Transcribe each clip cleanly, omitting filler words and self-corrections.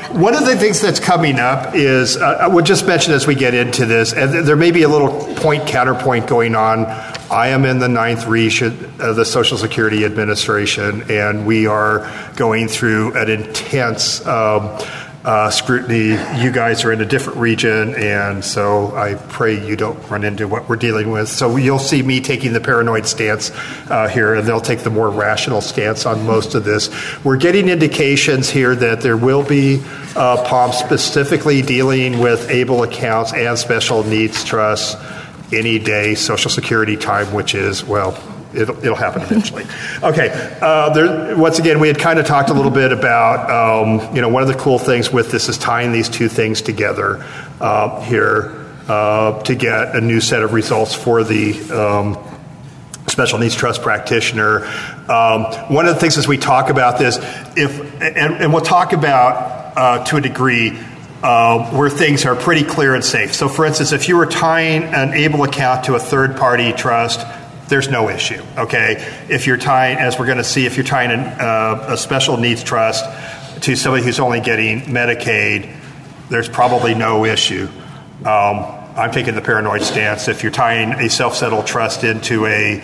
One of the things that's coming up is, I would just mention as we get into this, and there may be a little counterpoint going on. I am in the 9th Reach of the Social Security Administration, and we are going through an intense scrutiny. You guys are in a different region, and so I pray you don't run into what we're dealing with. So you'll see me taking the paranoid stance here, and they'll take the more rational stance on most of this. We're getting indications here that there will be POM specifically dealing with ABLE accounts and special needs trusts any day, Social Security time, which is, well, it'll happen eventually. Okay. Once again, we had kind of talked a little bit about, one of the cool things with this is tying these two things together here to get a new set of results for the special needs trust practitioner. One of the things as we talk about this, and we'll talk about to a degree where things are pretty clear and safe. So, for instance, if you were tying an ABLE account to a third-party trust, there's no issue, okay? If you're tying, as we're going to see, if you're tying a special needs trust to somebody who's only getting Medicaid, there's probably no issue. I'm taking the paranoid stance. If you're tying a self-settled trust into an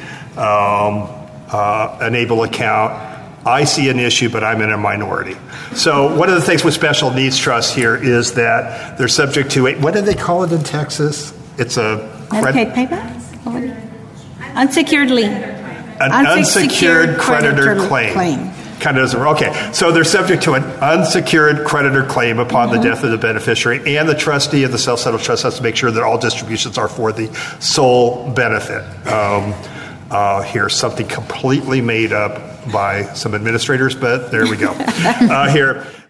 ABLE account, I see an issue, but I'm in a minority. So one of the things with special needs trusts here is that they're subject to what do they call it in Texas? It's a Medicaid payback? Unsecured lien. An unsecured creditor claim. Kind of doesn't. Okay, so they're subject to an unsecured creditor claim upon the death of the beneficiary, and the trustee of the self-settled trust has to make sure that all distributions are for the sole benefit. Here's something completely made up by some administrators, but there we go. Here.